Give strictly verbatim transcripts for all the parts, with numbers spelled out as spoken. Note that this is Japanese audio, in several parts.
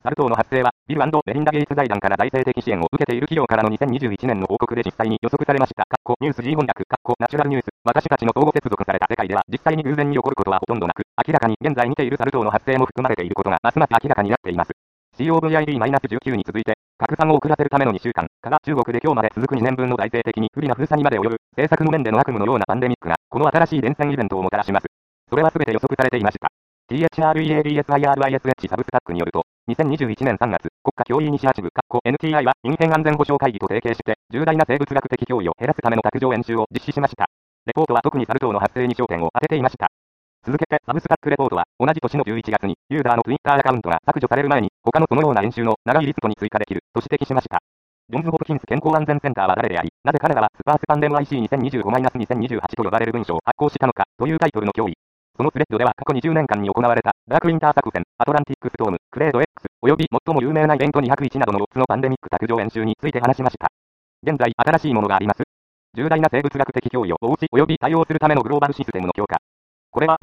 サル痘の発生は、ビル&メリンダ・ゲイツ財団から財政的支援を受けている企業からのにせんにじゅういちねんの報告で実際に予測されました。ニュース G 翻訳、ナチュラルニュース。私たちの相互接続された世界では、実際に偶然に起こることはほとんどなく、明らかに現在見ているサル痘の発生も含まれていることが、ますます明らかになっています。コビド じゅうきゅう に続いて、拡散を遅らせるためのにしゅうかん、かが中国で今日まで続くにねんぶんの財政的に不利な封鎖にまで及ぶ、政策の面での悪夢のようなパンデミックが、この新しい伝染イベントをもたらします。それは全て予測されていました。ティーエイチアールイーエーディーエスアイアールアイエスエイチ サブスタックによると、にせんにじゅういちねんさんがつ、国家教委イニシアチブ、エヌティーアイ は、人間安全保障会議と提携して、重大な生物学的脅威を減らすための卓上演習を実施しました。レポートは特にサル痘の発生に焦点を当てていました。続けて、サブスタックレポートは、同じ年のじゅういちがつに、ユーザーの Twitter アカウントが削除される前に、他のそのような演習の長いリストに追加できる、と指摘しました。ジョンズ・ホプキンス健康安全センターは誰であり、なぜ彼らはスパースパンデム アイシーにせんにじゅうご にせんにじゅうはち と呼ばれる文章を発行したのか、というタイトルの脅威。そのスレッドでは過去にじゅうねんかんに行われた、ダークウィンター作戦、アトランティックストーム、クレード X、および最も有名なイベントにひゃくいちなどのよっつのパンデミック卓上演習について話しました。現在、新しいものがあります。重大な生物学的脅威を防止及び対応するためのグローバルシステムの強化。これは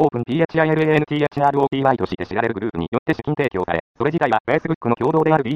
OpenThILANTHROPY として知られるグループによって資金提供され、それ自体は Facebook の共同である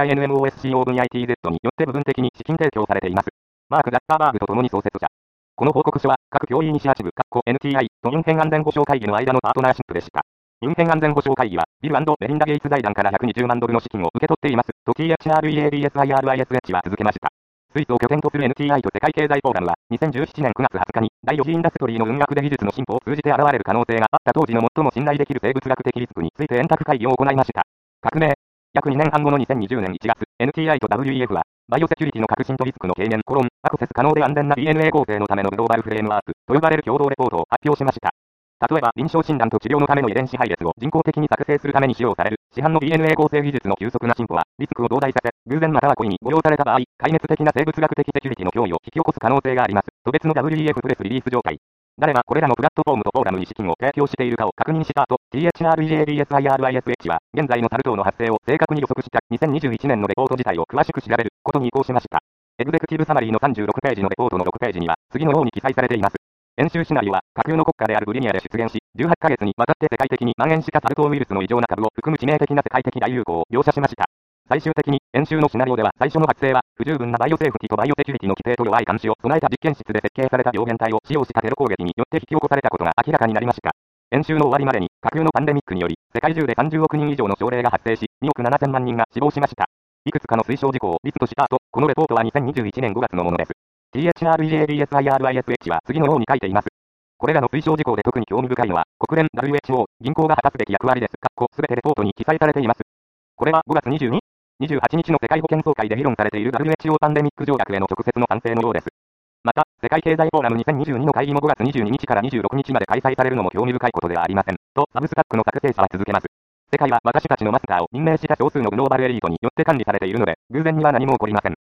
BUSTINMOSCOVITZ によって部分的に資金提供されています。マーク・ザッカーバーグと共に創設者。この報告書は、各教委イニシアチブ、エヌティーアイ とミュンヘン安全保障会議の間のパートナーシップでした。ミュンヘン安全保障会議は、ビル&メリンダ・ゲイツ財団からひゃくにじゅうまんドルの資金を受け取っています。と ティーエイチアールイーエーディーエスアイアールアイエスエイチ は続けました。スイスを拠点とする エヌティーアイ と世界経済フォーラムは、にせんじゅうななねんくがつはつかに、第よん次インダストリーの運学で技術の進歩を通じて現れる可能性があった当時の最も信頼できる生物学的リスクについて円卓会議を行いました。革命。約にねんはんごのにせんにじゅうねんいちがつ、エヌティーアイ と ダブリューイーエフ は、バイオセキュリティの革新とリスクの軽減、コロン、アクセス可能で安全な ディーエヌエー 構成のためのグローバルフレームワークと呼ばれる共同レポートを発表しました。例えば、臨床診断と治療のための遺伝子配列を人工的に作成するために使用される、市販の ディーエヌエー 構成技術の急速な進歩は、リスクを増大させ、偶然または故意に誤用された場合、壊滅的な生物学的セキュリティの脅威を引き起こす可能性があります。と別の ダブリューイーエフ プレスリリース状態。誰がこれらのプラットフォームとフォーラムに資金を提供しているかを確認した後、ティーエイチアールイーエーディーエスアイアールアイエスエイチ は、現在のサル痘の発生を正確に予測したにせんにじゅういちねんのレポート自体を詳しく調べることに移行しました。エグゼクティブサマリーのさんじゅうろくページのレポートのろくページには、次のように記載されています。演習シナリオは、架空の国家であるブリニアで出現し、じゅうはちかげつにわたって世界的に蔓延したサル痘ウイルスの異常な株を含む致命的な世界的大流行を描写しました。最終的に、演習のシナリオでは最初の発生は、不十分なバイオセーフティとバイオセキュリティの規定と弱い監視を備えた実験室で設計された病原体を使用したテロ攻撃によって引き起こされたことが明らかになりました。演習の終わりまでに、架空のパンデミックにより、世界中でさんじゅうおくにん以上の症例が発生し、におくななせんまんにんが死亡しました。いくつかの推奨事項をリストした後、このレポートはにせんにじゅういちねんごがつのものです。ティーエイチアールイーエーディーエスアイアールアイエスエイチ は次のように書いています。これらの推奨事項で特に興味深いのは、国連 ダブリューエイチオー、銀行が果たすべき役割です。すべてレポートに記載されています。これはごがつにじゅうに、にじゅうはちにちの世界保健総会で議論されている ダブリューエイチオー パンデミック条約への直接の賛成のようです。また、世界経済フォーラムにせんにじゅうにの会議もごがつにじゅうににちからにじゅうろくにちまで開催されるのも興味深いことではありません。と、サブスタックの作成者は続けます。世界は私たちのマスターを任命した少数のグローバルエリートによって管理されているので、偶然には何も起こりません。